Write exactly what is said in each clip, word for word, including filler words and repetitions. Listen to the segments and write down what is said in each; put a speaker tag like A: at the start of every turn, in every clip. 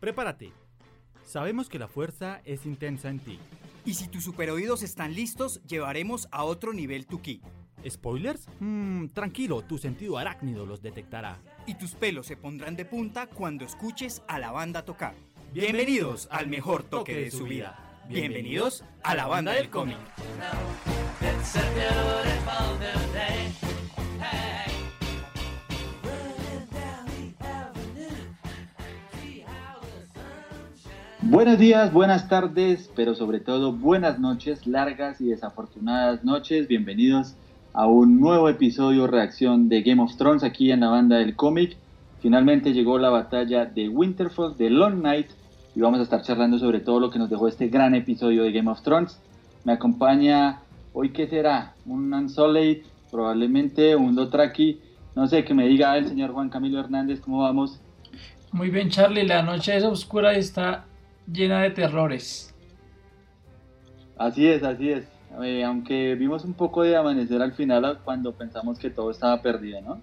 A: prepárate. Sabemos que la fuerza es intensa en ti.
B: Y si tus superoídos están listos, llevaremos a otro nivel tu ki.
A: ¿Spoilers? Mm, tranquilo, tu sentido arácnido los detectará.
B: Y tus pelos se pondrán de punta cuando escuches a la banda tocar.
A: Bienvenidos al mejor toque de su vida. Bienvenidos a la banda del cómic.
C: Buenos días, buenas tardes, pero sobre todo buenas noches, largas y desafortunadas noches. Bienvenidos a un nuevo episodio reacción de Game of Thrones aquí en la banda del cómic. Finalmente llegó la batalla de Winterfell, de Long Night, y vamos a estar charlando sobre todo lo que nos dejó este gran episodio de Game of Thrones. Me acompaña hoy, ¿qué será? Un Unsullied, probablemente un Dothraki. No sé, que me diga el señor Juan Camilo Hernández, ¿cómo vamos?
D: Muy bien, Charlie, la noche es oscura y está llena de terrores.
C: Así es, así es. Eh, aunque vimos un poco de amanecer al final cuando pensamos que todo estaba perdido, ¿no?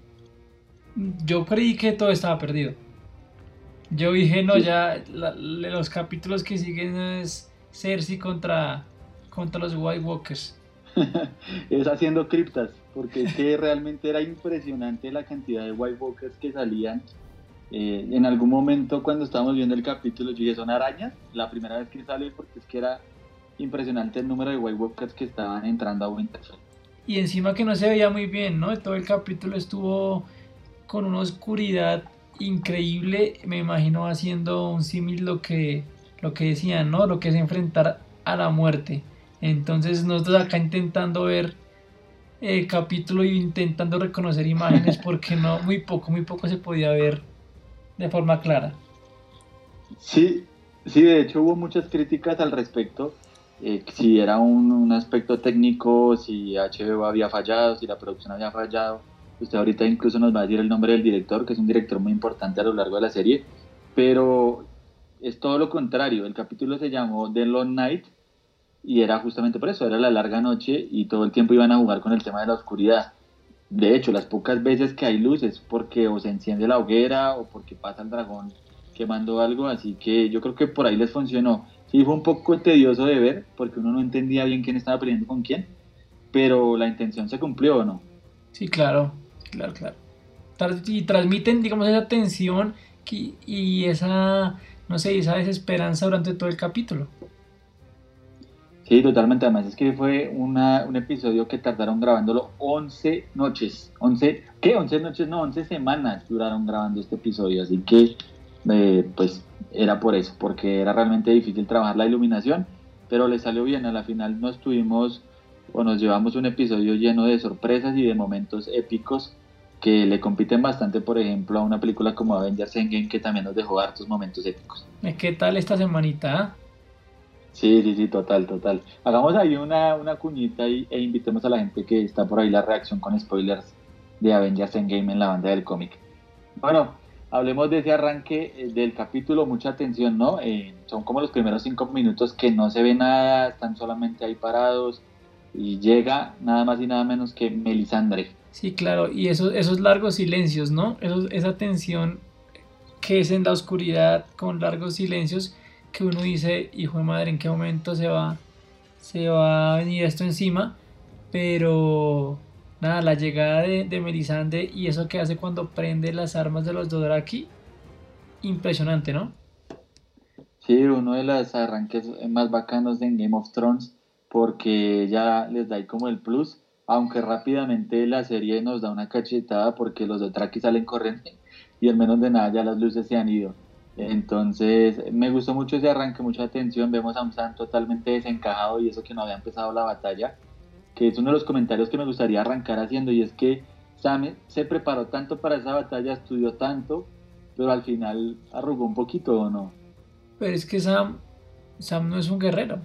D: Yo creí que todo estaba perdido. Yo dije, no, sí. ya la, los capítulos que siguen es Cersei contra, contra los White Walkers.
C: Es haciendo criptas, porque es que realmente era impresionante la cantidad de White Walkers que salían. Eh, en algún momento cuando estábamos viendo el capítulo yo dije, ¿son arañas? La primera vez que sale, porque es que era impresionante el número de White Walkers que estaban entrando a Winterfell.
D: Y encima que no se veía muy bien, ¿no? Todo el capítulo estuvo con una oscuridad increíble. Me imagino haciendo un símil lo que, lo que decían, ¿no? Lo que es enfrentar a la muerte. Entonces nosotros acá intentando ver el capítulo y intentando reconocer imágenes porque no, muy poco, muy poco se podía ver de forma clara.
C: Sí, sí, de hecho hubo muchas críticas al respecto, eh, si era un, un aspecto técnico, si H B O había fallado, si la producción había fallado. Usted ahorita incluso nos va a decir el nombre del director, que es un director muy importante a lo largo de la serie, pero es todo lo contrario. El capítulo se llamó The Long Night y era justamente por eso, era la larga noche y todo el tiempo iban a jugar con el tema de la oscuridad. De hecho, las pocas veces que hay luz es porque o se enciende la hoguera o porque pasa el dragón quemando algo, así que yo creo que por ahí les funcionó. Sí, fue un poco tedioso de ver porque uno no entendía bien quién estaba peleando con quién, pero la intención se cumplió, ¿o no?
D: Sí, claro, claro, claro. Y transmiten, digamos, esa tensión y esa, no sé, esa desesperanza durante todo el capítulo.
C: Sí, totalmente. Además es que fue una, un episodio que tardaron grabándolo once noches. once, ¿qué? once noches, no, once semanas duraron grabando este episodio. Así que, eh, pues, era por eso, porque era realmente difícil trabajar la iluminación, pero le salió bien. A la final nos tuvimos, o nos llevamos un episodio lleno de sorpresas y de momentos épicos que le compiten bastante, por ejemplo, a una película como Avengers Endgame, que también nos dejó hartos momentos épicos.
D: ¿Qué tal esta semanita?
C: Sí, sí, sí, total, total. Hagamos ahí una, una cuñita y, e invitemos a la gente que está por ahí la reacción con spoilers de Avengers Endgame en la banda del cómic. Bueno, hablemos de ese arranque eh, del capítulo, mucha atención, ¿no? Eh, son como los primeros cinco minutos que no se ve nada, están solamente ahí parados y llega nada más y nada menos que Melisandre.
D: Sí, claro, y esos, esos largos silencios, ¿no? Esos, esa tensión que es en la oscuridad con largos silencios que uno dice, hijo de madre, ¿en qué momento se va, se va a venir esto encima? Pero nada, la llegada de, de Melisandre y eso que hace cuando prende las armas de los Dothraki, impresionante, ¿no?
C: Sí, uno de los arranques más bacanos de Game of Thrones, porque ya les da ahí como el plus, aunque rápidamente la serie nos da una cachetada porque los Dothraki salen corriendo y en menos de nada ya las luces se han ido. Entonces me gustó mucho ese arranque, mucha atención. Vemos a un Sam totalmente desencajado y eso que no había empezado la batalla, que es uno de los comentarios que me gustaría arrancar haciendo, y es que Sam se preparó tanto para esa batalla, estudió tanto, pero al final arrugó un poquito, ¿o no?
D: Pero es que Sam, Sam no es un guerrero.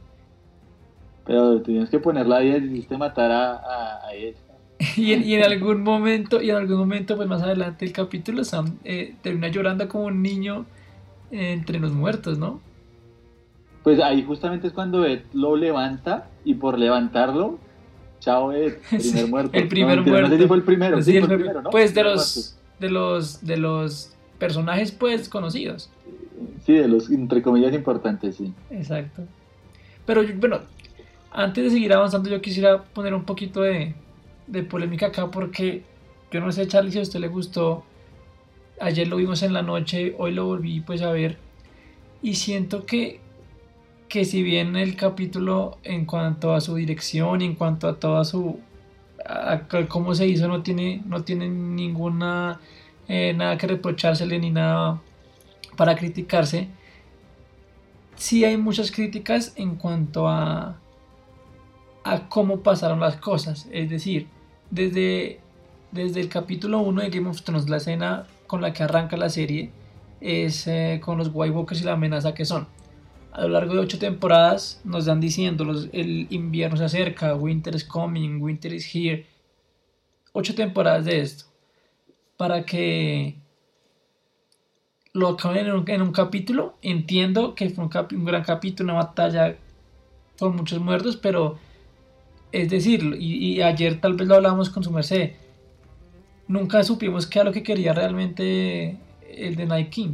C: Pero tienes que poner la vida y decidiste matar a, a, a él.
D: y, en, y en algún momento, y en algún momento, pues más adelante del capítulo, Sam eh, termina llorando como un niño eh, entre los muertos, ¿no?
C: Pues ahí justamente es cuando Ed lo levanta y por levantarlo, chao Ed, primer
D: sí,
C: muerto.
D: El primer
C: no,
D: muerto.
C: No sé si fue el primero,
D: sí,
C: sí,
D: el
C: fue el primero, ¿no?
D: Pues de los, de los, de los personajes pues conocidos.
C: Sí, de los entre comillas importantes, sí.
D: Exacto. Pero bueno, antes de seguir avanzando yo quisiera poner un poquito de, de polémica acá porque yo no sé, Charlie, si a usted le gustó. Ayer lo vimos en la noche, hoy lo volví pues a ver y siento que, que si bien el capítulo en cuanto a su dirección y en cuanto a toda su a, a cómo se hizo no tiene no tiene ninguna eh, nada que reprochársele ni nada para criticarse, sí hay muchas críticas en cuanto a a cómo pasaron las cosas, es decir, desde desde el capítulo uno de Game of Thrones, la escena con la que arranca la serie es eh, con los White Walkers y la amenaza que son. A lo largo de ocho temporadas nos dan diciendo los, el invierno se acerca, winter is coming, winter is here. Ocho temporadas de esto para que lo acaben en un, en un capítulo. Entiendo que fue un, capi, un gran capítulo, una batalla con muchos muertos, pero es decir, y, y ayer tal vez lo hablábamos con su merced, nunca supimos qué era lo que quería realmente el de Night King.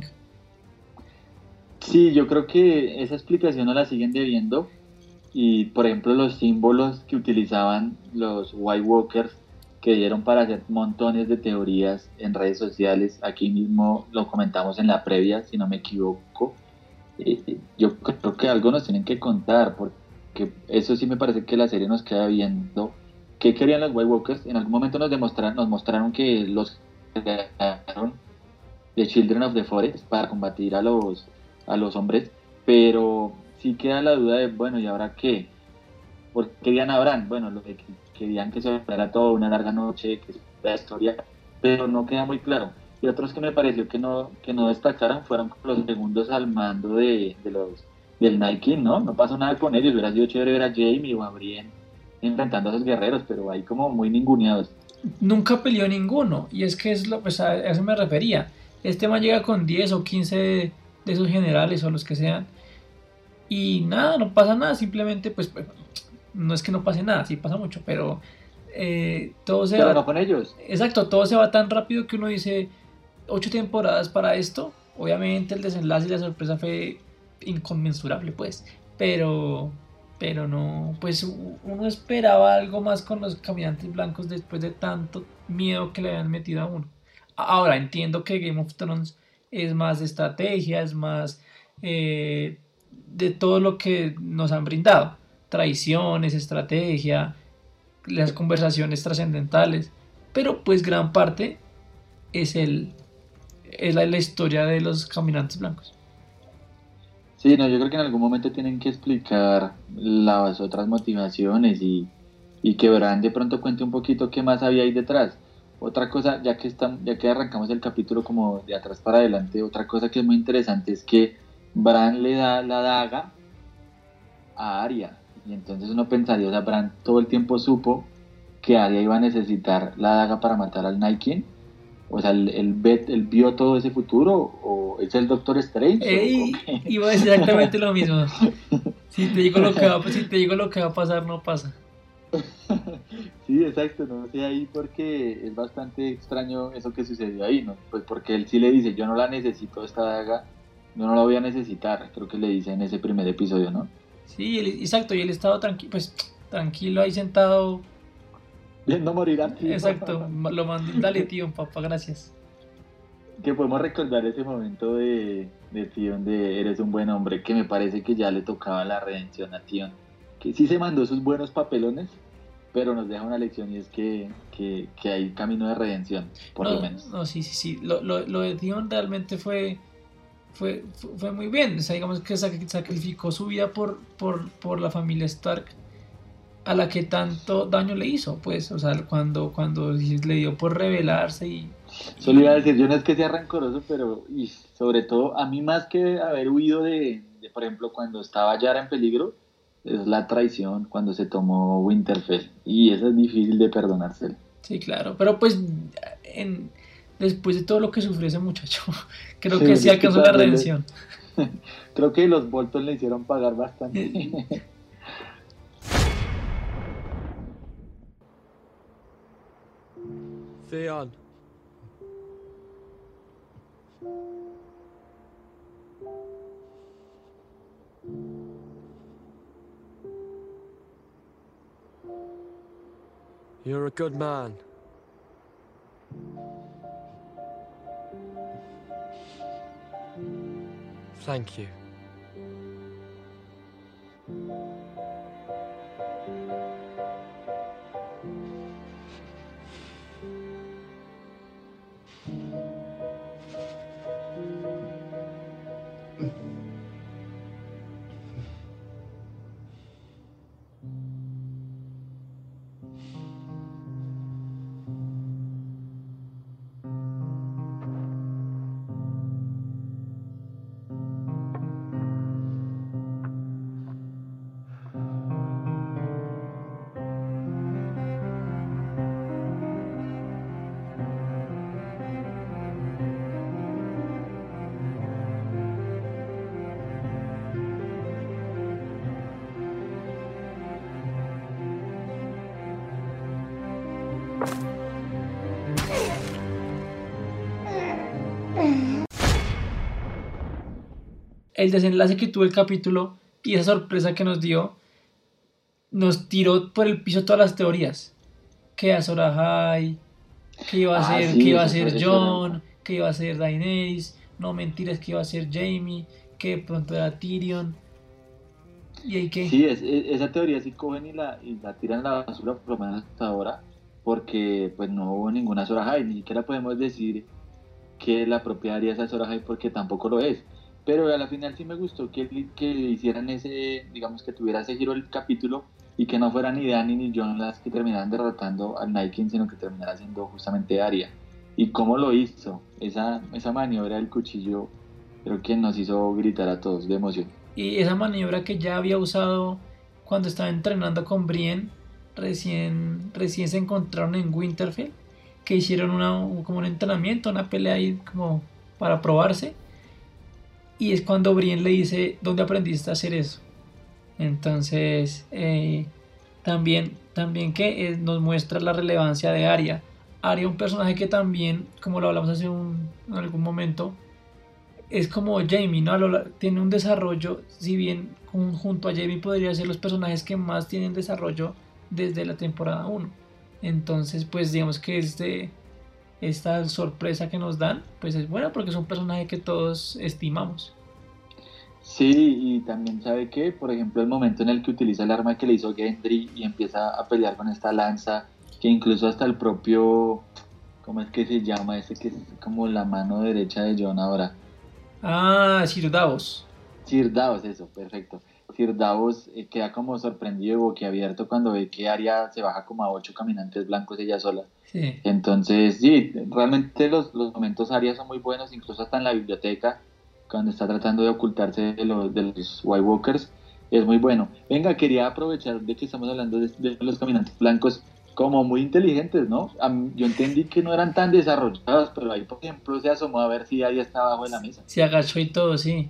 C: Sí, yo creo que esa explicación no la siguen debiendo y por ejemplo los símbolos que utilizaban los White Walkers que dieron para hacer montones de teorías en redes sociales, aquí mismo lo comentamos en la previa si no me equivoco, eh, yo creo que algo nos tienen que contar porque eso sí me parece que la serie nos queda viendo. ¿Qué querían los White Walkers? En algún momento nos demostraron, nos mostraron que los crearon de Children of the Forest para combatir a los a los hombres, pero sí queda la duda de, bueno, ¿y ahora qué? ¿Por qué querían a Bran? Bueno, lo que querían que se fuera toda una larga noche, que la historia, pero no queda muy claro. Y otros que me pareció que no que no destacaron fueron los segundos al mando de, de los del Night King, ¿no? No pasó nada con ellos, hubiera sido chévere ver a Jaime o a Brienne enfrentando a esos guerreros, pero ahí como muy ninguneados.
D: Nunca peleó ninguno, y es que es lo, pues a eso me refería. Este man llega con diez o quince de, de esos generales o los que sean, y nada, no pasa nada, simplemente pues no es que no pase nada, sí pasa mucho, pero eh, todo se
C: pero
D: va,
C: no con ellos.
D: Exacto, todo se va tan rápido que uno dice, ocho temporadas para esto, obviamente el desenlace y la sorpresa fue inconmensurable pues, pero pero no, pues uno esperaba algo más con los caminantes blancos después de tanto miedo que le habían metido a uno. Ahora entiendo que Game of Thrones es más de estrategia, es más eh, de todo lo que nos han brindado, traiciones, estrategia, las conversaciones trascendentales, pero pues gran parte es el es la, la historia de los caminantes blancos.
C: Sí, no, yo creo que en algún momento tienen que explicar las otras motivaciones y, y que Bran de pronto cuente un poquito qué más había ahí detrás. Otra cosa, ya que están, ya que arrancamos el capítulo como de atrás para adelante, otra cosa que es muy interesante es que Bran le da la daga a Arya. Y entonces uno pensaría, o sea, Bran todo el tiempo supo que Arya iba a necesitar la daga para matar al Night King. O sea, ¿él, él, ve, él vio todo ese futuro? ¿O es el Doctor Strange?
D: Ey, iba a decir exactamente lo mismo. Si te digo lo que va, si te digo lo que va a pasar, no pasa.
C: Sí, exacto, no sé ahí porque es bastante extraño eso que sucedió ahí, ¿no? Pues porque él sí le dice, yo no la necesito esta daga, yo no la voy a necesitar, creo que le dice en ese primer episodio, ¿no?
D: Sí, él, exacto, y él estaba tranquilo, pues tranquilo ahí sentado.
C: Viendo morir a ti.
D: Exacto, lo mandó, dale tío, papá, gracias.
C: Que podemos recordar ese momento de, de Tion de eres un buen hombre, que me parece que ya le tocaba la redención a Tion, que sí se mandó sus buenos papelones, pero nos deja una lección y es que, que, que hay camino de redención, por
D: no,
C: lo menos.
D: No, sí, sí, sí, lo, lo, lo de Tion realmente fue, fue, fue muy bien, o sea, digamos que sacrificó su vida por, por, por la familia Stark, a la que tanto daño le hizo, pues, o sea, cuando, cuando le dio por rebelarse y...
C: Solo iba a decir, yo no es que sea rencoroso, pero y sobre todo, a mí más que haber huido de, de, por ejemplo, cuando estaba Yara en peligro, es la traición cuando se tomó Winterfell, y eso es difícil de perdonárselo.
D: Sí, claro, pero pues, en, después de todo lo que sufrió ese muchacho, creo
C: sí,
D: que sí alcanzó la redención.
C: Creo que los Bolton le hicieron pagar bastante.
E: Theon. You're a good man. Thank you.
D: El desenlace que tuvo el capítulo y esa sorpresa que nos dio nos tiró por el piso todas las teorías. Que Azor Ahai, que iba a
C: Ah,
D: ser,
C: sí,
D: que iba a
C: eso
D: ser
C: fue- eso
D: Jon,
C: era-
D: que iba a ser Daenerys, no mentiras que iba a ser Jaime, que de pronto era Tyrion. ¿Y ahí qué?
C: Sí, es, es- esa teoría sí cogen y la, y la tiran a la basura, por lo menos hasta ahora, porque pues no hubo ninguna Azor Ahai, ni siquiera podemos decir que la propia Arya es Azor Ahai porque tampoco lo es. Pero a la final sí me gustó que, que hicieran ese, digamos que tuviera ese giro el capítulo y que no fuera ni Dany ni Jon las que terminaran derrotando al Night King, sino que terminara siendo justamente Arya. Y cómo lo hizo, esa, esa maniobra del cuchillo, creo que nos hizo gritar a todos de emoción.
D: Y esa maniobra que ya había usado cuando estaba entrenando con Brienne, recién, recién se encontraron en Winterfell, que hicieron una, como un entrenamiento, una pelea ahí como para probarse. Y es cuando Brienne le dice, ¿dónde aprendiste a hacer eso? Entonces, eh, también, también que eh, nos muestra la relevancia de Arya. Arya, un personaje que también, como lo hablamos hace un, en algún momento, es como Jaime, ¿no? A lo lar- Tiene un desarrollo, si bien jun- junto a Jaime podría ser los personajes que más tienen desarrollo desde la temporada uno. Entonces, pues digamos que este, esta sorpresa que nos dan, pues es buena porque es un personaje que todos estimamos.
C: Sí, y también sabe que, por ejemplo, el momento en el que utiliza el arma que le hizo Gendry y empieza a pelear con esta lanza, que incluso hasta el propio, ¿cómo es que se llama? Ese que es como la mano derecha de Jon ahora.
D: Ah, Sir Davos.
C: Sir Davos, eso, perfecto. Sir Davos eh, queda como sorprendido y boquiabierto cuando ve que Arya se baja como a ocho caminantes blancos ella sola.
D: Sí.
C: Entonces, sí, realmente los, los momentos Arya son muy buenos, incluso hasta en la biblioteca, cuando está tratando de ocultarse de los, de los White Walkers, es muy bueno. Venga, quería aprovechar de que estamos hablando de, de los caminantes blancos como muy inteligentes, ¿no? A mí- yo entendí que no eran tan desarrollados, pero ahí, por ejemplo, se asomó a ver si Arya está abajo de la mesa.
D: Se agachó y todo, sí.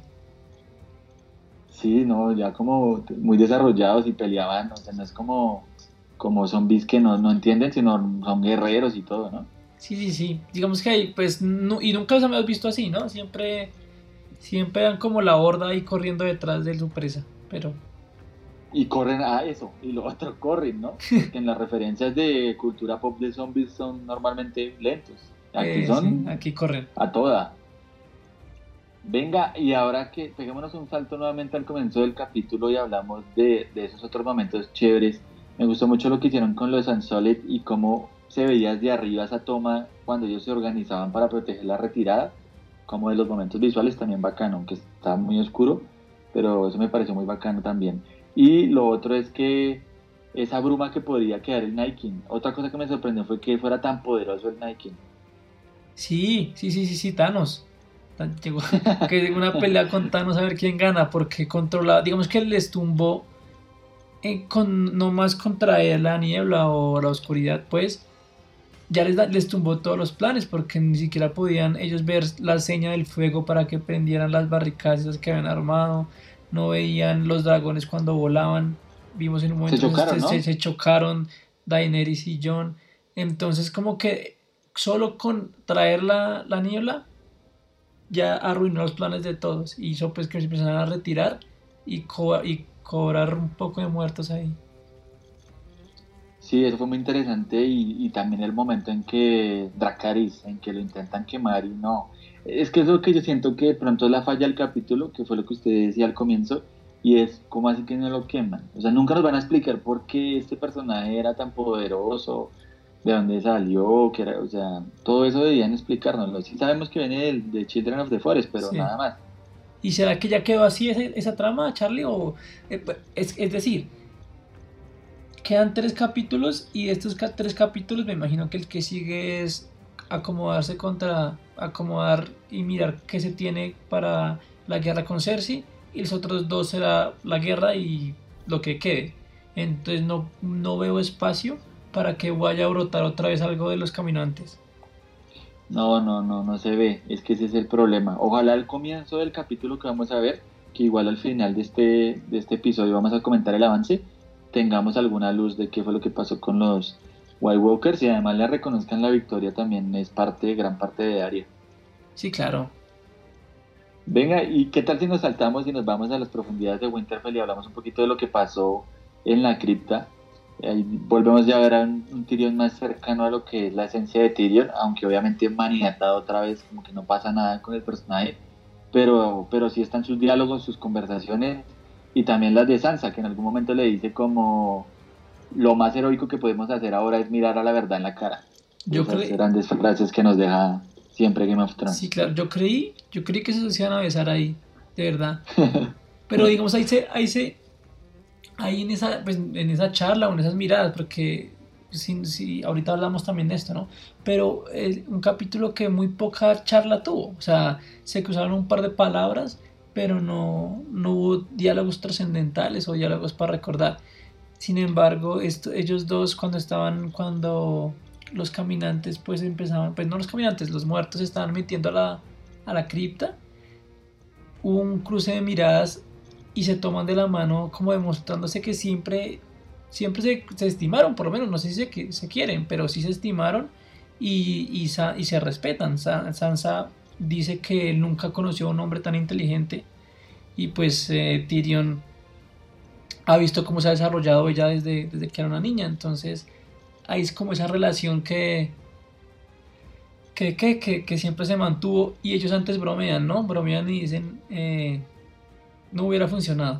C: Sí, no, ya como muy desarrollados y peleaban, o sea, no es como, como zombies que no, no entienden, sino son guerreros y todo, ¿no?
D: Sí, sí, sí. Digamos que ahí, pues, no, y nunca los habíamos visto así, ¿no? Siempre, siempre eran como la horda ahí corriendo detrás de su presa. Pero,
C: Y corren a eso, y lo otro corren, ¿no? Porque en las referencias de cultura pop de zombies son normalmente lentos. Aquí
D: eh,
C: son
D: sí, aquí corren.
C: a toda. Venga, y ahora que peguémonos un salto nuevamente al comienzo del capítulo y hablamos de, de esos otros momentos chéveres. Me gustó mucho lo que hicieron con los Unsullied y cómo se veía desde arriba esa toma cuando ellos se organizaban para proteger la retirada, como de los momentos visuales también bacano, aunque está muy oscuro, pero eso me pareció muy bacano también. Y lo otro es que esa bruma que podría quedar el Night King. Otra cosa que me sorprendió fue que fuera tan poderoso el Night King.
D: Sí, sí, sí, sí, sí, Thanos. Tan- Llegó que una pelea con Thanos a ver quién gana, porque controlaba, digamos que les tumbó eh, con, no más contraer la niebla o la oscuridad, pues ya les, da- les tumbó todos los planes, porque ni siquiera podían ellos ver la seña del fuego para que prendieran las barricadas esas que habían armado, no veían los dragones cuando volaban, vimos en un
C: Se
D: momento que
C: chocaron,
D: se,
C: ¿no?
D: se- se chocaron Daenerys y Jon, entonces como que solo con traer la, la niebla ya arruinó los planes de todos y hizo pues que se empezaran a retirar y, co- y cobrar un poco de muertos ahí.
C: Sí, eso fue muy interesante y, y también el momento en que Dracarys, en que lo intentan quemar y no. Es que es lo que yo siento que de pronto es la falla del capítulo, que fue lo que usted decía al comienzo, y es cómo así que no lo queman. O sea, nunca nos van a explicar por qué este personaje era tan poderoso, de dónde salió, que era, o sea, todo eso debían explicárnoslo. Sí sabemos que viene del- de Children of the Forest, pero
D: Sí.
C: nada más.
D: ¿Y será que ya quedó así esa, esa trama, Charlie? O, eh, pues, es, es decir, quedan tres capítulos y de estos ca- tres capítulos me imagino que el que sigue es acomodarse contra, acomodar y mirar qué se tiene para la guerra con Cersei y los otros dos será la guerra y lo que quede. Entonces no, no veo espacio para que vaya a brotar otra vez algo de los caminantes.
C: No, no, no, no se ve. Es que ese es el problema. Ojalá al comienzo del capítulo que vamos a ver, que igual al final de este, de este episodio vamos a comentar el avance, tengamos alguna luz de qué fue lo que pasó con los White Walkers y además le reconozcan la victoria también es parte, gran parte de Arya.
D: Sí, claro.
C: Venga, ¿y qué tal si nos saltamos y nos vamos a las profundidades de Winterfell y hablamos un poquito de lo que pasó en la cripta? Ahí volvemos ya a ver a un, un Tyrion más cercano a lo que es la esencia de Tyrion, aunque obviamente maniatado otra vez, como que no pasa nada con el personaje, pero, pero sí están sus diálogos, sus conversaciones y también las de Sansa, que en algún momento le dice como lo más heroico que podemos hacer ahora es mirar a la verdad en la cara.
D: Yo
C: Esas
D: creí,
C: grandes frases que nos deja siempre Game of
D: sí,
C: Thrones.
D: claro, yo creí, yo creí que se iban a besar ahí, de verdad. Pero digamos, ahí se, ahí se, ahí en esa, pues, en esa charla o en esas miradas, porque si, si ahorita hablamos también de esto, ¿no? Pero eh, un capítulo que muy poca charla tuvo, o sea, se cruzaron un par de palabras, pero no, no hubo diálogos trascendentales o diálogos para recordar. Sin embargo, esto, ellos dos cuando estaban, cuando los caminantes pues empezaban, pues no los caminantes, los muertos se estaban metiendo a la, a la cripta, hubo un cruce de miradas y se toman de la mano como demostrándose que siempre, siempre se, se estimaron, por lo menos, no sé si se, se quieren, pero sí se estimaron y, y, y se respetan. Sansa dice que él nunca conoció a un hombre tan inteligente y pues eh, Tyrion ha visto cómo se ha desarrollado ella desde, desde que era una niña, entonces ahí es como esa relación que, que, que, que, que siempre se mantuvo y ellos antes bromean, ¿no? Bromean y dicen, eh, no hubiera funcionado.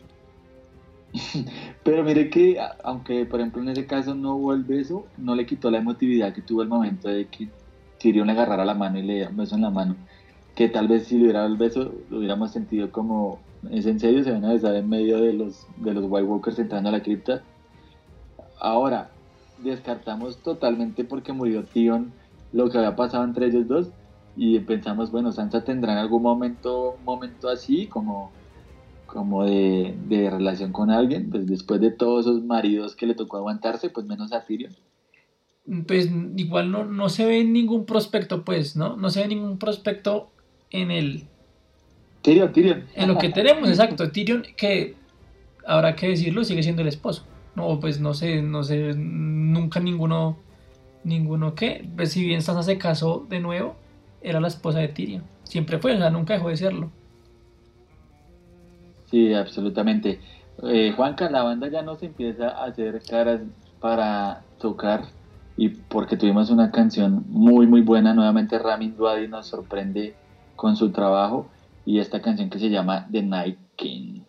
C: Pero mire que, a- aunque por ejemplo en ese caso no hubo el beso, no le quitó la emotividad que tuvo el momento de que Tyrion le agarrara la mano y le diera un beso en la mano. Que tal vez si le hubiera dado el beso, lo hubiéramos sentido como, ¿es en serio? Se van a besar en medio de los, de los White Walkers entrando a la cripta. Ahora, descartamos totalmente porque murió Tion lo que había pasado entre ellos dos y pensamos, bueno, Sansa tendrá en algún momento un momento así, como como de, de relación con alguien, pues después de todos esos maridos que le tocó aguantarse, pues menos a Tyrion.
D: Pues igual no, no se ve ningún prospecto, pues, ¿no? No se ve ningún prospecto en el,
C: Tyrion, Tyrion.
D: en lo que tenemos, exacto. Tyrion, que habrá que decirlo, sigue siendo el esposo. No, pues no sé, no sé, nunca ninguno, ninguno que, pues si bien Sansa se casó de nuevo, era la esposa de Tyrion. Siempre fue, o sea, nunca dejó de serlo.
C: Sí, absolutamente. Eh, Juanca, la banda ya nos empieza a hacer caras para tocar y porque tuvimos una canción muy muy buena, nuevamente Ramin Djawadi nos sorprende con su trabajo y esta canción que se llama The Night King.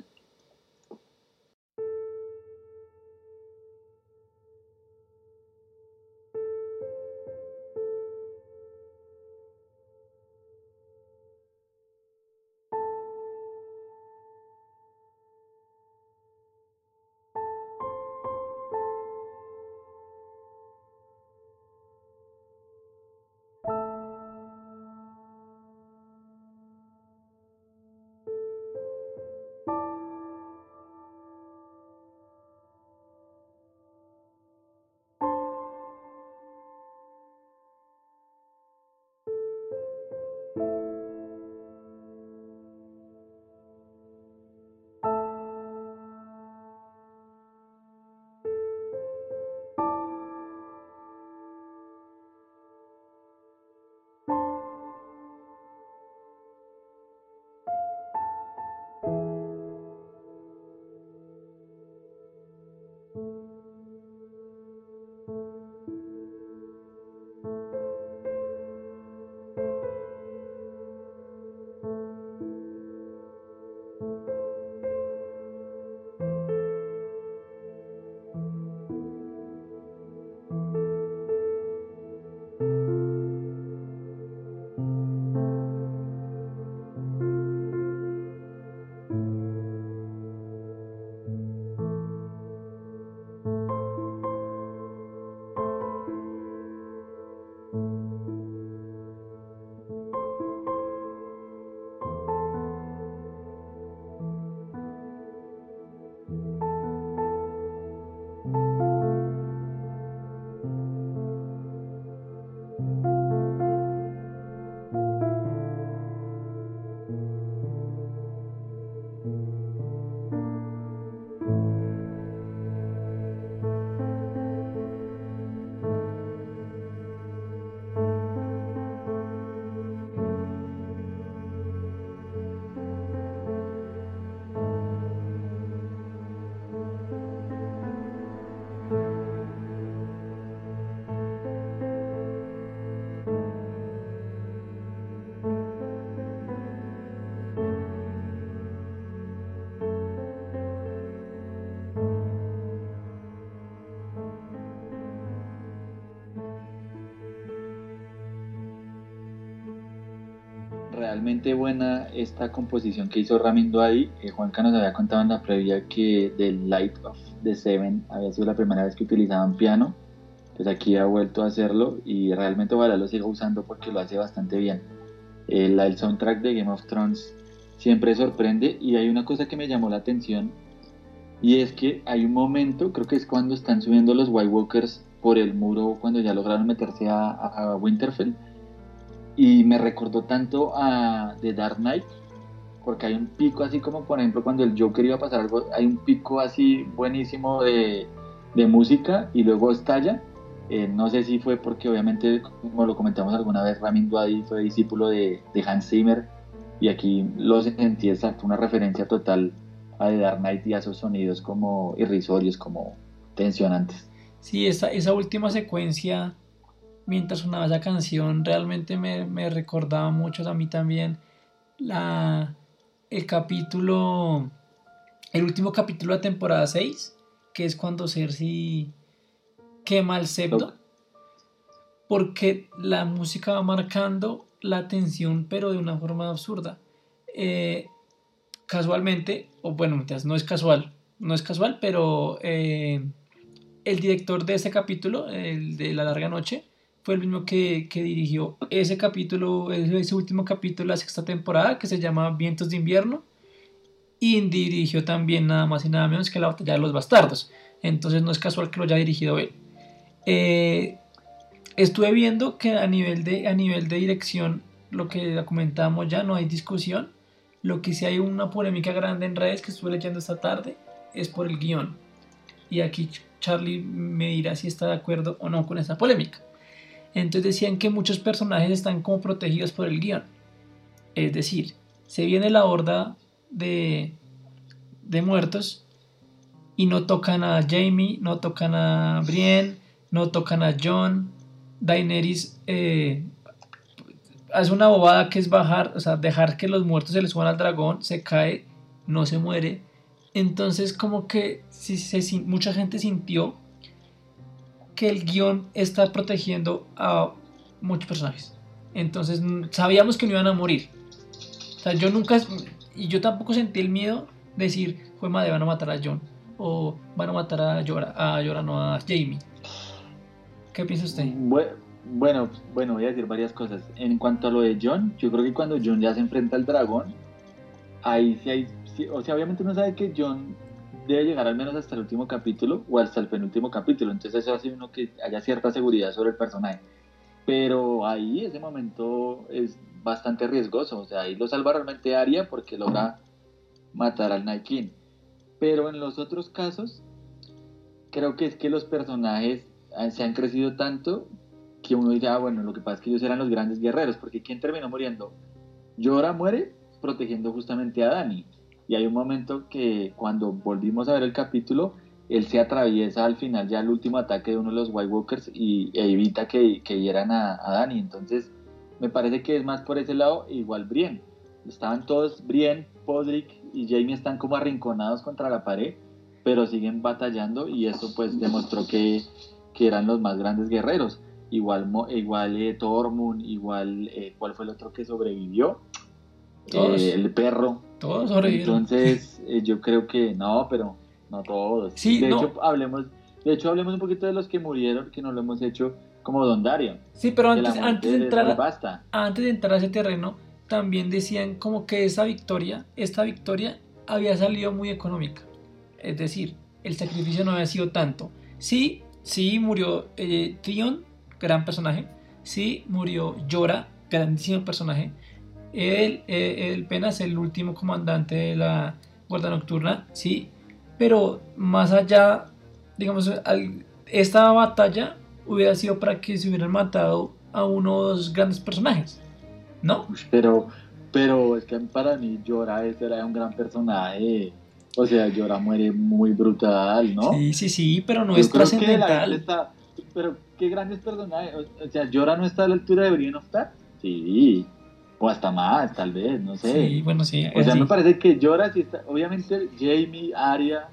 C: realmente buena esta composición que hizo Ramin Djawadi. eh, Juanca nos había contado en la previa que The Light of the Seven había sido la primera vez que utilizaban piano, pues aquí ha vuelto a hacerlo y realmente ojalá lo siga usando porque lo hace bastante bien. Eh, la, el soundtrack de Game of Thrones siempre sorprende, y hay una cosa que me llamó la atención, y es que hay un momento, creo que es cuando están subiendo los White Walkers por el muro, cuando ya lograron meterse a, a Winterfell, y me recordó tanto a The Dark Knight, porque hay un pico así como por ejemplo cuando el Joker iba a pasar algo, hay un pico así buenísimo de, de música y luego estalla. Eh, no sé si fue porque obviamente, como lo comentamos alguna vez, Ramin Djawadi fue discípulo de, de Hans Zimmer, y aquí lo sentí exacto, una referencia total a The Dark Knight y a esos sonidos como irrisorios, como tensionantes.
D: Sí, esa, esa última secuencia, mientras sonaba esa canción, realmente me, me recordaba mucho a mí también la, el capítulo, el último capítulo de temporada seis, que es cuando Cersei quema el septo, porque la música va marcando la tensión, pero de una forma absurda. Eh, casualmente, o bueno, no es casual, no es casual, pero eh, el director de ese capítulo, el de La Larga Noche, fue el mismo que, que dirigió ese capítulo, ese último capítulo de la sexta temporada, que se llama Vientos de Invierno, y dirigió también nada más y nada menos que La Batalla de los Bastardos. Entonces no es casual que lo haya dirigido él. Eh, estuve viendo que a nivel de, a nivel de dirección, lo que comentábamos ya, no hay discusión. Lo que sí hay una polémica grande en redes que estuve leyendo esta tarde es por el guión. Y aquí Charlie me dirá si está de acuerdo o no con esa polémica. Entonces decían que muchos personajes están como protegidos por el guión. Es decir, se viene la horda de, de muertos y no tocan a Jaime, no tocan a Brienne, no tocan a Jon. Daenerys eh, hace una bobada que es bajar, o sea, dejar que los muertos se le suban al dragón, se cae, no se muere. Entonces como que si, se, mucha gente sintió que el guión está protegiendo a muchos personajes. Entonces sabíamos que no iban a morir. O sea, yo nunca, y yo tampoco sentí el miedo de decir, fue madre, van a matar a Jon, o van a matar a Jorah, a Jorah, no a Jaime. ¿Qué piensa usted?
C: Bueno, bueno, bueno, voy a decir varias cosas. En cuanto a lo de Jon, yo creo que cuando Jon ya se enfrenta al dragón, ahí sí hay, sí, o sea, obviamente uno sabe que Jon debe llegar al menos hasta el último capítulo o hasta el penúltimo capítulo, entonces eso hace uno que haya cierta seguridad sobre el personaje. Pero ahí ese momento es bastante riesgoso, o sea, ahí lo salva realmente Arya porque logra matar al Night King. Pero en los otros casos, creo que es que los personajes se han crecido tanto que uno dice, ah, bueno, lo que pasa es que ellos eran los grandes guerreros, porque ¿quién terminó muriendo? Jorah muere protegiendo justamente a Dany, y hay un momento que cuando volvimos a ver el capítulo, él se atraviesa al final ya el último ataque de uno de los White Walkers y e evita que, que hieran a, a Dany. Entonces me parece que es más por ese lado. Igual Brienne, estaban todos, Brienne, Podrick y Jaime están como arrinconados contra la pared, pero siguen batallando, y eso pues demostró que, que eran los más grandes guerreros. Igual, igual eh, Tormund, igual, eh, ¿cuál fue el otro que sobrevivió?
D: Todos.
C: Eh, el perro.
D: Todos sobrevivieron.
C: Entonces, eh, yo creo que no, pero no todos.
D: Sí,
C: de
D: no.
C: hecho, hablemos, de hecho, hablemos un poquito de los que murieron, que no lo hemos hecho, como Dondarrion.
D: Sí, pero
C: Que
D: antes,
C: la muerte
D: antes, de
C: de
D: entrar
C: Roy
D: a,
C: basta.
D: antes de entrar a ese terreno, también decían como que esa victoria, esta victoria había salido muy económica. Es decir, el sacrificio no había sido tanto. Sí, sí murió eh, Theon, gran personaje. Sí murió Jorah, grandísimo personaje. Él, eh, él apenas el último comandante de la Guardia Nocturna, sí. Pero más allá, digamos, al, esta batalla hubiera sido para que se hubieran matado a unos grandes personajes, ¿no?
C: Pero, pero es que para mí Jorah ese era un gran personaje. O sea, Jorah muere muy brutal, ¿no?
D: Sí, sí, sí, pero no
C: Yo
D: es
C: creo que la gente
D: trascendental.
C: está, pero qué grandes personajes. O, o sea, Jorah no está a la altura de Brienne of Tarth. Sí, o hasta más, tal vez, no sé.
D: Sí, bueno, sí.
C: O sea,
D: sí.
C: me parece que Jorah sí está, obviamente Jaime, Arya,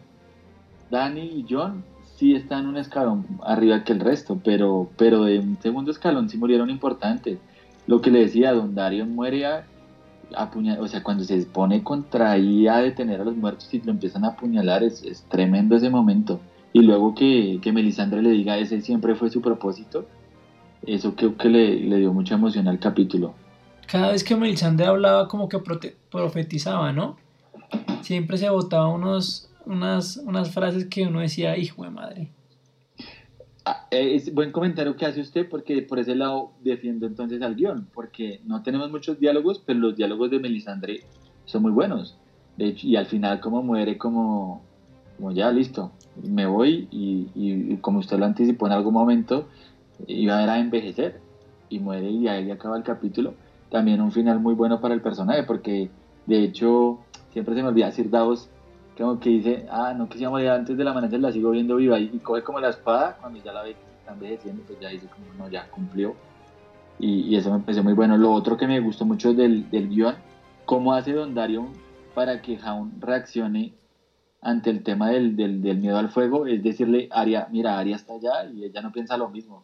C: Dany y Jon sí están un escalón arriba que el resto, pero, pero de un segundo escalón sí murieron importantes. Lo que le decía, Dondarrion muere a, apuña- o sea, cuando se pone contra I A a detener a los muertos y lo empiezan a apuñalar, es, es tremendo ese momento. Y luego que, que Melisandre le diga ese siempre fue su propósito, eso creo que le, le dio mucha emoción al capítulo.
D: Cada vez que Melisandre hablaba como que prote- profetizaba, ¿no? Siempre se botaba unos, unas, unas frases que uno decía, hijo de madre.
C: Ah, es buen comentario que hace usted porque por ese lado defiendo entonces al guión, porque no tenemos muchos diálogos, pero los diálogos de Melisandre son muy buenos. De hecho, y al final como muere como, como ya listo, me voy y, y- y como usted lo anticipó en algún momento, iba a, era a envejecer y muere y ahí acaba el capítulo. También un final muy bueno para el personaje porque de hecho siempre se me olvida Sir Davos como que dice, ah, no quisiera morir antes del amanecer, la sigo viendo viva y, y coge como la espada cuando ya la ve que se está envejeciendo, pues ya dice como no, ya cumplió y, y eso me pareció muy bueno. Lo otro que me gustó mucho del, del guión, cómo hace Don Dario para que Jaun reaccione ante el tema del, del, del miedo al fuego, es decirle, Arya, mira, Arya está allá y ella no piensa lo mismo.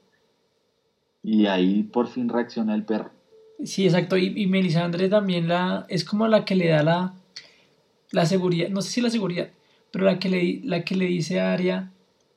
C: Y ahí por fin reacciona el perro.
D: Sí, exacto. Y, y Melisandre también la, es como la que le da la, la seguridad, no sé si la seguridad, pero la que le, la que le dice a Arya,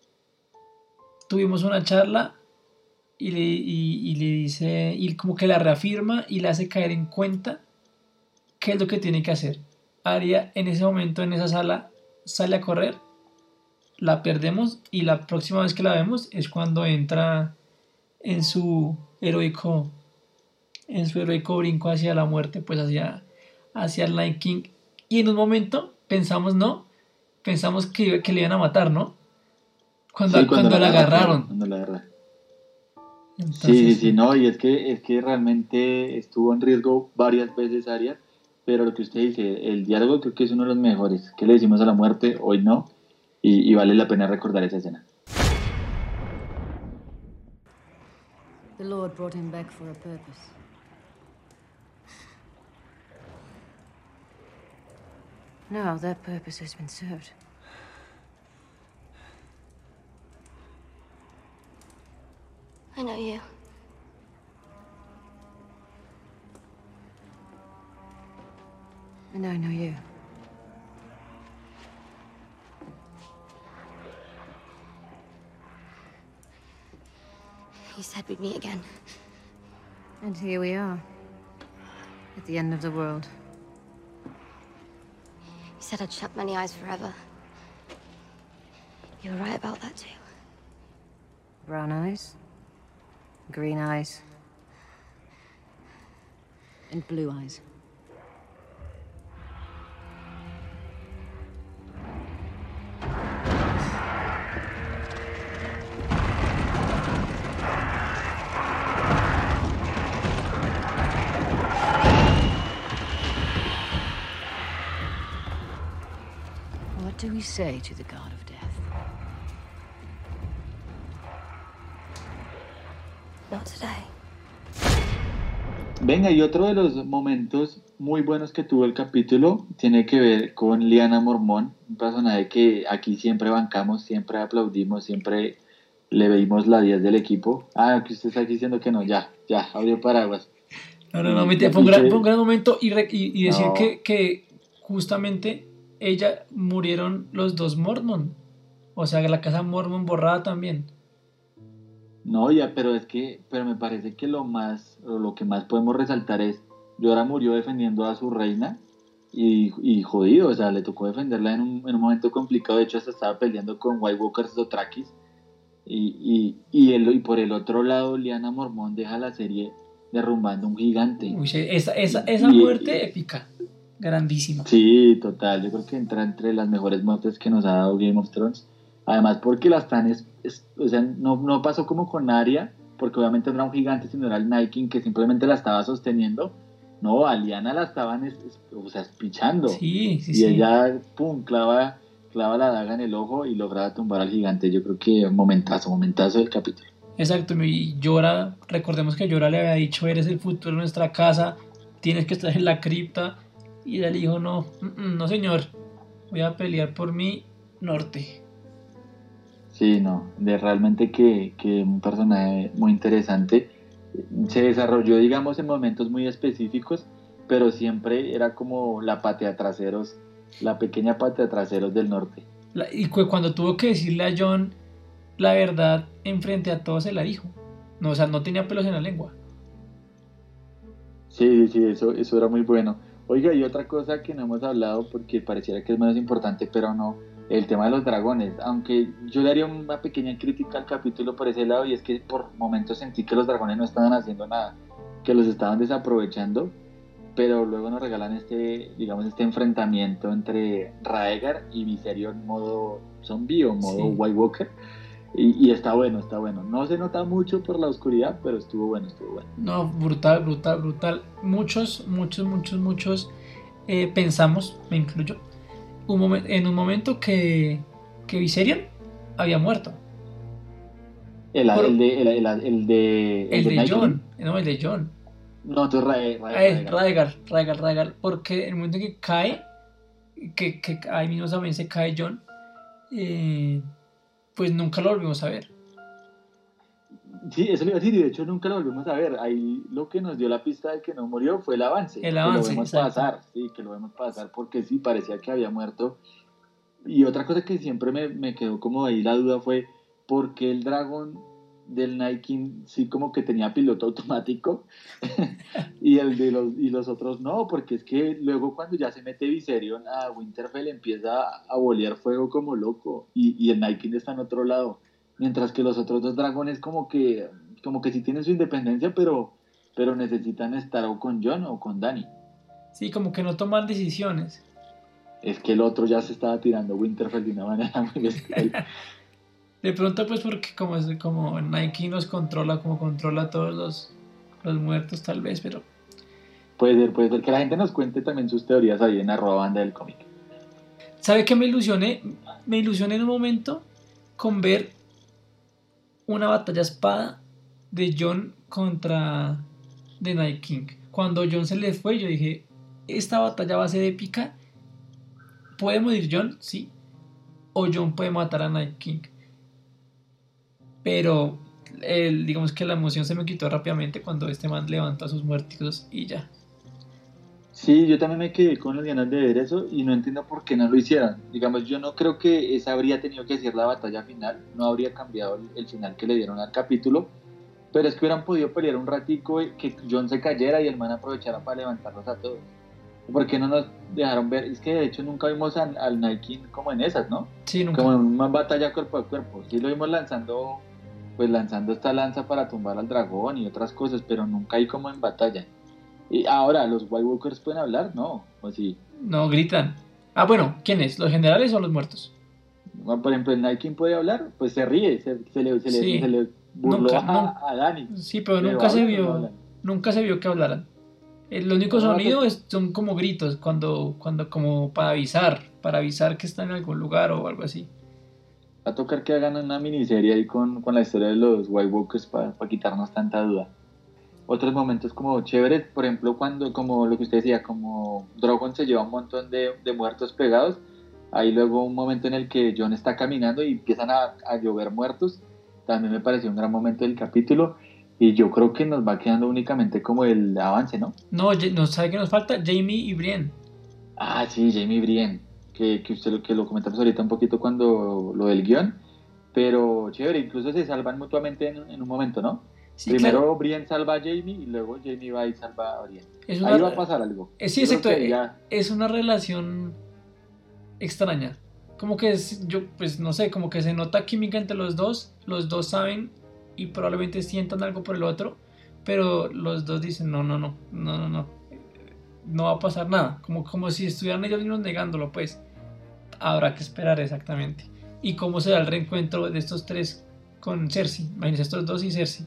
D: tuvimos una charla y le, y, y le dice, y como que la reafirma y la hace caer en cuenta qué es lo que tiene que hacer. Arya en ese momento, en esa sala, sale a correr, la perdemos y la próxima vez que la vemos es cuando entra en su heroico, en su heroico brinco hacia la muerte, pues hacia, hacia el Night King. Y en un momento pensamos, no, pensamos que, que le iban a matar, ¿no? Cuando,
C: Sí, cuando
D: cuando
C: la
D: la
C: agarra, claro,
D: agarraron.
C: cuando la agarra. Sí, sí,
D: Entonces,
C: sí,
D: sí.
C: no, y es que, es que realmente estuvo en riesgo varias veces Arya, pero lo que usted dice, el diálogo creo que es uno de los mejores. ¿Qué le decimos a la muerte? Hoy no, y, y vale la pena recordar esa escena.
F: The Lord brought him back for a purpose. Now that purpose has been served.
G: I know you.
F: And I know you.
G: You said we'd meet again.
F: And here we are. At the end of the world.
G: You said I'd shut many eyes forever. You were right about that too.
F: Brown eyes. Green eyes. And blue eyes. What do we say to the god of death?
G: Not today.
C: Venga, y otro de los momentos muy buenos que tuvo el capítulo tiene que ver con Lyanna Mormont, un personaje que aquí siempre bancamos, siempre aplaudimos, siempre le veimos la diez del equipo. Ah, que usted está diciendo que no, ya, ya, abrió paraguas.
D: No, no, no,
C: Y-
D: mentira,
C: y
D: fue un gran,
C: que-
D: fue un gran momento y, re- y, y decir
C: No.
D: que, que justamente ella murieron los dos Mormon. O sea, que la casa Mormon borrada también.
C: No, ya, pero es que, pero me parece que lo más, o lo que más podemos resaltar es, Jorah murió defendiendo a su reina y, y jodido, o sea, le tocó defenderla en un, en un momento complicado, de hecho hasta estaba peleando con White Walkers Dothrakis y, y, y, el- y por el otro lado Lyanna Mormont deja la serie derrumbando un gigante.
D: Uy, sí, esa, esa, esa
C: Y-
D: muerte épica, grandísima.
C: Sí, total, yo creo que entra entre las mejores muertes que nos ha dado Game of Thrones. Además porque la están, es, es- o sea, no, no pasó como con Arya, porque obviamente no era un gigante, sino era el Night King que simplemente la estaba sosteniendo. No, a Lyanna la estaban, es- es- o sea, espichando.
D: Sí, sí,
C: y
D: sí.
C: ella, pum, clava, clava la daga en el ojo y logra tumbar al gigante. Yo creo que momentazo, momentazo del capítulo.
D: Exacto, y Llora, recordemos que Llora le había dicho, eres el futuro de nuestra casa, tienes que estar en la cripta. Y ella le dijo, no, mm, mm, no señor, voy a pelear por mi norte.
C: Sí, no, de realmente que, que un personaje muy interesante. Se desarrolló, digamos, en momentos muy específicos, pero siempre era como la patea traseros, la pequeña patea traseros del norte.
D: La- y cu- cuando tuvo que decirle a Jon la verdad enfrente a todos, se la dijo. No, o sea, no tenía pelos en la lengua.
C: Sí, sí, eso, eso era muy bueno. Oiga, y otra cosa que no hemos hablado porque pareciera que es menos importante, pero no, el tema de los dragones. Aunque yo le haría una pequeña crítica al capítulo por ese lado, y es que por momentos sentí que los dragones no estaban haciendo nada, que los estaban desaprovechando, pero luego nos regalan este, digamos, este enfrentamiento entre Raegar y Viserion modo zombie o modo
D: Sí.
C: White Walker. Y, y está bueno, está bueno. No se nota mucho por la oscuridad, pero estuvo bueno, estuvo bueno.
D: No, brutal, brutal, brutal. Muchos, muchos, muchos, muchos eh, pensamos, me incluyo, un momen- en un momento que, que Viserion había muerto.
C: El,
D: Por-
C: el de, el, el, el de,
D: El de
C: Night King.
D: Jon, no, el de Jon.
C: No, entonces Rae- Rae-
D: Eh,
C: Raegar.
D: Raegar, Raegar, Raegar, porque en el momento que cae, que, que ahí mismo también se cae Jon, eh, pues nunca lo volvimos a ver.
C: Sí, eso le iba a decir, y de hecho nunca lo volvimos a ver. Ahí lo que nos dio la pista de que no murió fue el avance.
D: El
C: que
D: avance,
C: lo vemos
D: exacto.
C: pasar, sí, que lo vemos pasar, porque sí, parecía que había muerto. Y otra cosa que siempre me, me quedó como ahí la duda fue, ¿por qué el dragón del Night King sí como que tenía piloto automático y el de los y los otros no? Porque es que luego cuando ya se mete Viserion a Winterfell empieza a bolear fuego como loco, y, y el Night King está en otro lado, mientras que los otros dos dragones como que como que sí tienen su independencia, pero pero necesitan estar o con Jon o con Dany.
D: Sí, como que no toman decisiones.
C: Es que el otro ya se estaba tirando Winterfell de una manera muy bestial.
D: De pronto, pues porque como, es- como Nike nos controla, como controla a todos los, los muertos, tal vez, pero
C: Puede ser, puede ser que la gente nos cuente también sus teorías ahí en arroba banda del cómic.
D: ¿sabe qué me ilusioné? Me ilusioné en un momento con ver una batalla espada de Jon contra The Night King. Cuando Jon se le fue, yo dije, esta batalla va a ser épica. ¿Puede morir Jon? Sí. O Jon puede matar a Night King. Pero el- digamos que la emoción se me quitó rápidamente cuando este man levantó a sus muertos y ya.
C: Sí, yo también me quedé con las ganas de ver eso y no entiendo por qué no lo hicieron. Digamos, yo no creo que esa habría tenido que ser la batalla final, no habría cambiado el, el final que le dieron al capítulo, pero es que hubieran podido pelear un ratico y que Jon se cayera y el man aprovechara para levantarlos a todos. ¿Por qué no nos dejaron ver? Es que de hecho nunca vimos al, al Night King como en esas, ¿no?
D: Sí, nunca.
C: Como en una batalla cuerpo a cuerpo. Sí lo vimos lanzando, pues lanzando esta lanza para tumbar al dragón y otras cosas, pero nunca hay como en batalla. Y ahora, ¿los White Walkers pueden hablar? No, o sí.
D: No, gritan. Ah, bueno, ¿quiénes? ¿Los generales o los muertos?
C: Bueno, por ejemplo, el Night King puede hablar, pues se ríe, se, se le, se, le,
D: Sí.
C: se le burló
D: Nunca,
C: a,
D: nunca.
C: a Dani.
D: Sí, pero
C: Pero
D: nunca se
C: hablan o no
D: vio,
C: hablan.
D: nunca se vio que hablaran. El único
C: No,
D: sonido
C: pues-
D: es, son como gritos, cuando, cuando como para avisar, para avisar que está en algún lugar o algo así.
C: Va a tocar que hagan una miniserie ahí con, con la historia de los White Walkers para quitarnos tanta duda. Otros momentos como chéveres, por ejemplo, cuando, como lo que usted decía, como Drogon se lleva un montón de, de muertos pegados, hay luego un momento en el que Jon está caminando y empiezan a, a llover muertos, también me pareció un gran momento del capítulo, y yo creo que nos va quedando únicamente como el avance, ¿no?
D: No, Ja- no sabe que nos falta Jamie y Brienne.
C: Ah, sí, Jamie Brienne, que, que usted lo, que lo comentamos ahorita un poquito cuando lo del guión, pero chévere, incluso se salvan mutuamente en, en un momento, ¿no?
D: Sí,
C: Primero
D: claro,
C: Brienne salva a Jamie y luego Jamie va y salva a Brienne.
D: es una,
C: Ahí va a pasar algo.
D: eh, sí,
C: Yo creo
D: exacto,
C: que
D: eh,
C: ya-
D: es una relación extraña. Como que es, yo, pues no sé, como que se nota química entre los dos, los dos saben y probablemente sientan algo por el otro, pero los dos dicen, no, no, no, no, no, no, no va a pasar nada, como, como si estuvieran ellos mismos negándolo, pues habrá que esperar exactamente. Y cómo se da el reencuentro de estos tres con Cersei, imagínense estos dos y Cersei.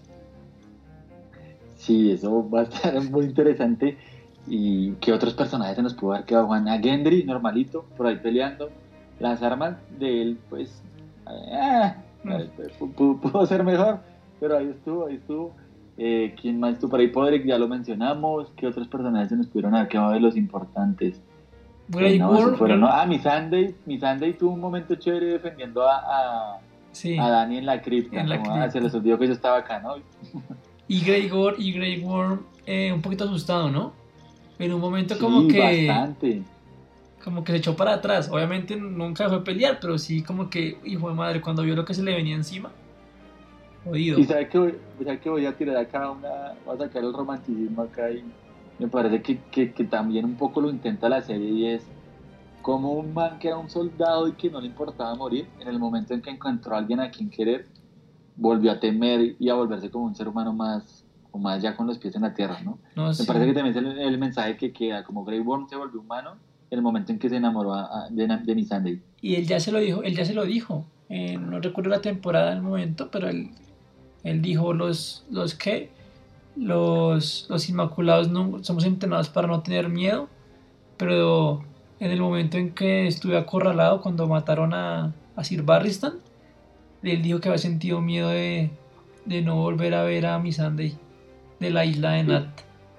C: Sí, eso va a estar muy interesante. ¿Y qué otros personajes se nos pudo haber quedado, Juan? A Gendry, normalito, por ahí peleando. Las armas de él, pues, eh, pudo, pudo ser mejor, pero ahí estuvo, ahí estuvo. Eh, ¿Quién más estuvo por ahí? Podrick, ya lo mencionamos. ¿Qué otros personajes se nos pudieron haber quedado de los importantes?
D: Grey
C: Eh, no,
D: Worm,
C: esos fueron, no. Ah, Missandei, Missandei tuvo un momento chévere defendiendo a, a,
D: sí,
C: a Dani en la cripta.
D: En la
C: como, ah,
D: cripta.
C: se les olvidó que yo estaba acá, ¿no?
D: y Grey Worm, y Grey Worm eh, un poquito asustado, ¿no? En un momento
C: Sí,
D: como que
C: bastante.
D: como que se echó para atrás. Obviamente nunca fue a pelear, pero sí como que, hijo de madre, cuando vio lo que se le venía encima,
C: Y
D: jodido.
C: sabe que voy, sabe que voy a tirar acá una, voy a sacar el romanticismo acá y me parece que, que, que también un poco lo intenta la serie y es como un man que era un soldado y que no le importaba morir, en el momento en que encontró a alguien a quien querer, volvió a temer y a volverse como un ser humano más, o más ya con los pies en la tierra, ¿no?
D: No,
C: Me parece que
D: sí.
C: también es el, el mensaje que queda, como Grey Worm se volvió humano en el momento en que se enamoró a- a- de, Na- de Missandei.
D: Y él ya se lo dijo, él ya se lo dijo. Eh, no recuerdo la temporada del momento, pero él, él dijo los, los que los, los Inmaculados no, somos entrenados para no tener miedo, pero en el momento en que estuve acorralado cuando mataron a, a Sir Barristan, él dijo que había sentido miedo de, de no volver a ver a Missandei de la isla de
C: Sí.
D: Nat.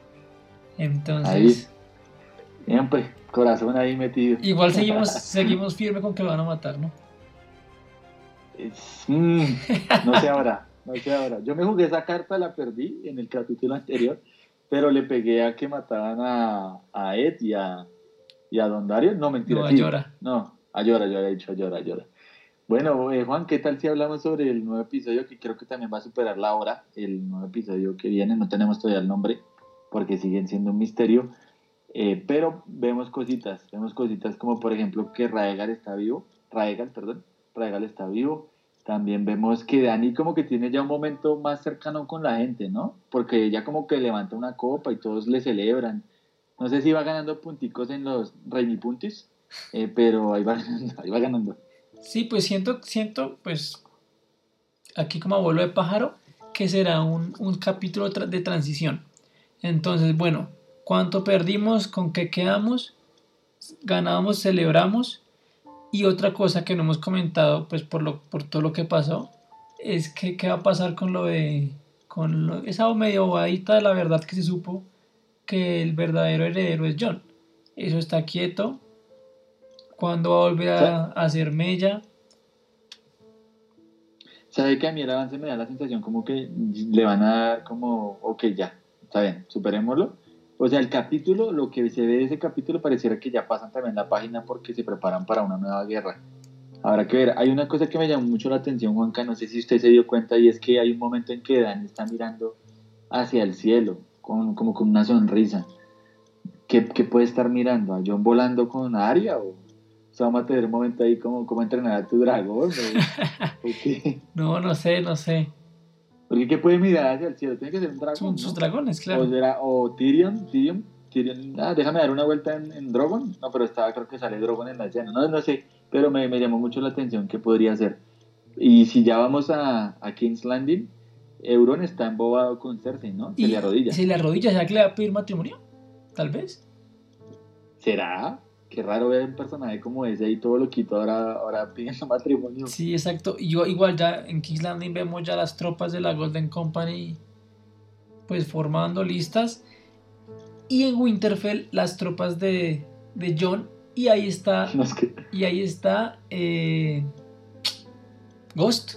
C: Ahí,
D: Entonces,
C: siempre, corazón ahí metido.
D: igual seguimos, seguimos firme con que lo van a matar, ¿no?
C: Es- mm, no sé ahora, no sé ahora. Yo me jugué esa carta, la perdí en el capítulo anterior, pero le pegué a que mataban a, a Ed y a, y a Don Dario. No, mentira,
D: No,
C: sí.
D: llora.
C: No, a Llora, yo había dicho a Llora, a Llora. Bueno, eh, Juan, ¿qué tal si hablamos sobre el nuevo episodio que creo que también va a superar la hora? El nuevo episodio que viene, no tenemos todavía el nombre porque siguen siendo un misterio, eh, pero vemos cositas, vemos cositas como por ejemplo que Raegal está vivo, Raegal, perdón, Raegal está vivo. También vemos que Dani como que tiene ya un momento más cercano con la gente, ¿no? Porque ella como que levanta una copa y todos le celebran. No sé si va ganando punticos en los Reini Puntis, eh, pero ahí va ganando, ahí va ganando.
D: Sí, pues siento, siento, pues aquí como abuelo de pájaro, que será un, un capítulo tra- de transición. Entonces, bueno, ¿cuánto perdimos? ¿Con qué quedamos? ¿Ganamos? ¿Celebramos? Y otra cosa que no hemos comentado, pues por, lo, por todo lo que pasó, es que qué va a pasar con lo de, con lo- esa medio bobadita de la verdad que se supo que el verdadero heredero es John. Eso está quieto. ¿Cuándo va a volver
C: Sa-
D: a, a ser Mella?
C: Sabe que a mí el avance me da la sensación como que le van a dar como, ok, ya, está bien, superémoslo. O sea, el capítulo, lo que se ve de ese capítulo pareciera que ya pasan también la página porque se preparan para una nueva guerra. Habrá que ver, hay una cosa que me llamó mucho la atención, Juanca, no sé si usted se dio cuenta, y es que hay un momento en que Dani está mirando hacia el cielo, con, como con una sonrisa. ¿Qué, qué puede estar mirando? ¿A John volando con Arya? ¿O, o sea, vamos a tener un momento ahí como, como entrenar a tu dragón? ¿O, o qué?
D: No, no sé, no sé.
C: Porque ¿qué puede mirar hacia el cielo? Tiene que ser un
D: Son
C: dragón,
D: sus
C: ¿no?
D: dragones,
C: O,
D: claro.
C: será, o Tyrion, Tyrion, Tyrion, ah, déjame dar una vuelta en, en Drogon. No, pero estaba, creo que sale Drogon en la escena. No, no sé, pero me, me llamó mucho la atención qué podría ser. Y si ya vamos a, a King's Landing, Euron está embobado con Cersei, ¿no? Se le
D: Y
C: arrodilla.
D: si la rodilla, ¿será que le va a pedir matrimonio? Tal vez.
C: ¿Será? Qué raro ver un personaje como ese ahí todo loquito ahora, ahora pidiendo matrimonio.
D: Sí, exacto. Y yo, igual ya en King's Landing vemos ya las tropas de la Golden Company pues formando listas. Y en Winterfell las tropas de, de Jon. Y ahí está.
C: No, es que...
D: Y ahí está eh, Ghost.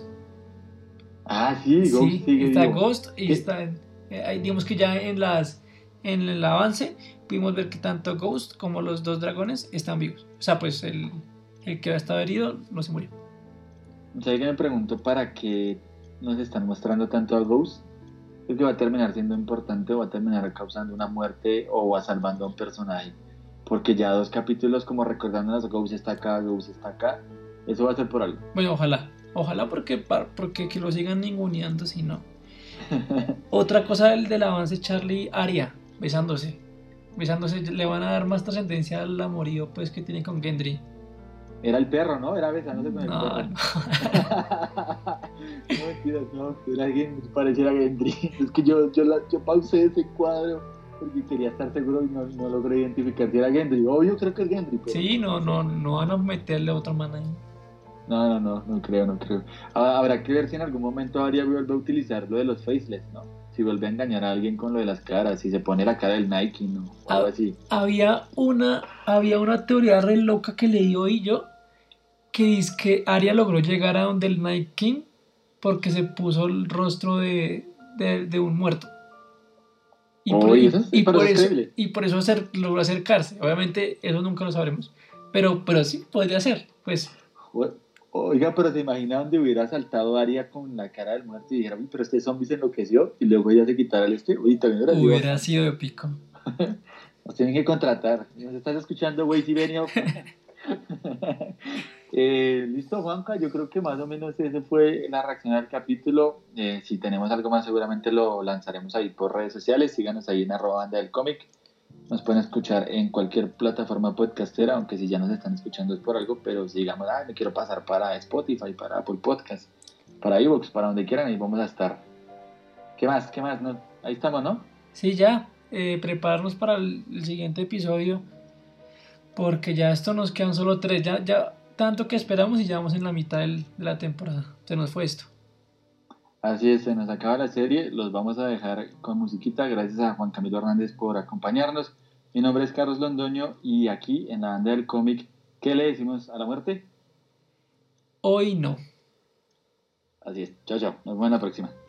C: Ah, sí, Ghost
D: Sí,
C: sigue
D: está
C: vivo.
D: Ghost y
C: ¿Qué?
D: está en, eh, ahí digamos que ya en las en el avance pudimos ver que tanto Ghost como los dos dragones están vivos. O sea, pues el, el que estaba herido no se murió.
C: ¿Sabes que me pregunto para qué nos están mostrando tanto a Ghost? Creo que va a terminar siendo importante o va a terminar causando una muerte o va salvando a un personaje. Porque ya dos capítulos como recordándonos, Ghost está acá, Ghost está acá. Eso va a ser por algo.
D: Bueno, ojalá. Ojalá porque, par- porque que lo sigan ninguneando, si no. Otra cosa del, del avance, Charlie Aria, besándose. Besándose, le van a dar más trascendencia al amorío pues que tiene con Gendry.
C: Era el perro, ¿no? Era besándose con el
D: No,
C: perro.
D: no.
C: No, mentiras, no. Era Gendry, pareciera Gendry. Es que yo, yo, la, yo pausé ese cuadro porque quería estar seguro y no, no logré identificar si era Gendry. Obvio creo que es Gendry, pero...
D: Sí, no, no, no van a meterle otra mano ahí.
C: No, no, no, no creo, no creo. Ah, habrá que ver si en algún momento Arya vuelve a utilizar lo de los faceless, ¿no? Si vuelve a engañar a alguien con lo de las caras, si se pone la cara del Nike, ¿no? O algo
D: Ah,
C: así.
D: Había una, había una teoría re loca que leí hoy yo, que dice que Arya logró llegar a donde el Night King porque se puso el rostro de, de, de un muerto. Y
C: Oh,
D: por,
C: y
D: y-
C: eso sí,
D: y
C: pero
D: por
C: es
D: eso,
C: creíble.
D: y por eso acer- logró acercarse. Obviamente eso nunca lo sabremos. Pero, pero sí, podría ser. Pues
C: O- Oiga, pero se imagina donde hubiera saltado Aria con la cara del muerto y dijera, uy, pero este zombie se enloqueció y luego ella se quitara el este. Uy, también hubiera sido
D: hubiera
C: bastante.
D: sido épico.
C: Nos tienen que contratar. ¿Nos estás escuchando, güey? Si venía. eh, Listo, Juanca. Yo creo que más o menos ese fue la reacción al capítulo. Eh, si tenemos algo más, seguramente lo lanzaremos ahí por redes sociales. Síganos ahí en arroba banda del cómic. Nos pueden escuchar en cualquier plataforma podcastera, aunque si ya nos están escuchando es por algo, pero si digamos, ah, me quiero pasar para Spotify, para Apple Podcast, para iVoox, para donde quieran, ahí vamos a estar. ¿Qué más? ¿Qué más? No, ahí estamos, ¿no?
D: Sí, ya. eh, prepararnos para el, el siguiente episodio. Porque ya esto nos quedan solo tres. Ya, ya tanto que esperamos y ya vamos en la mitad del- de la temporada. Se nos fue esto.
C: Así es, se nos acaba la serie, los vamos a dejar con musiquita, gracias a Juan Camilo Hernández por acompañarnos. Mi nombre es Carlos Londoño y aquí en la banda del cómic, ¿qué le decimos a la muerte?
D: Hoy no.
C: Así es, chao, chao, nos vemos en la próxima.